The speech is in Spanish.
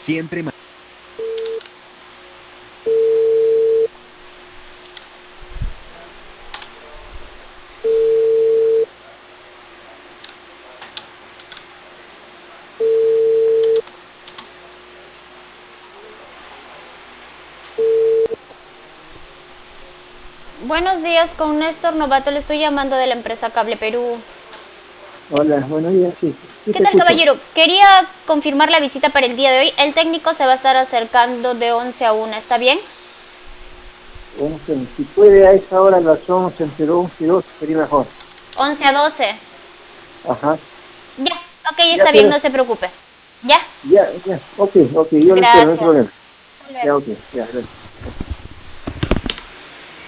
Siempre más. Buenos días, con Néstor Novato, le estoy llamando de la empresa Cable Perú. Hola, buenos días, sí, sí ¿Qué te tal, escucho. caballero? Quería confirmar la visita para el día de hoy. El técnico se va a estar acercando de 11 a 1, ¿está bien? 11, si puede a esa hora, las 11, entre 11 y 12, sería mejor. 11 a 12. Ajá, Ya, ok, ya, está bien, pero, no se preocupe. Ya, ya, ok, yo lo espero, no hay gracias. problema. Hasta luego. Ya, ok, ya, gracias.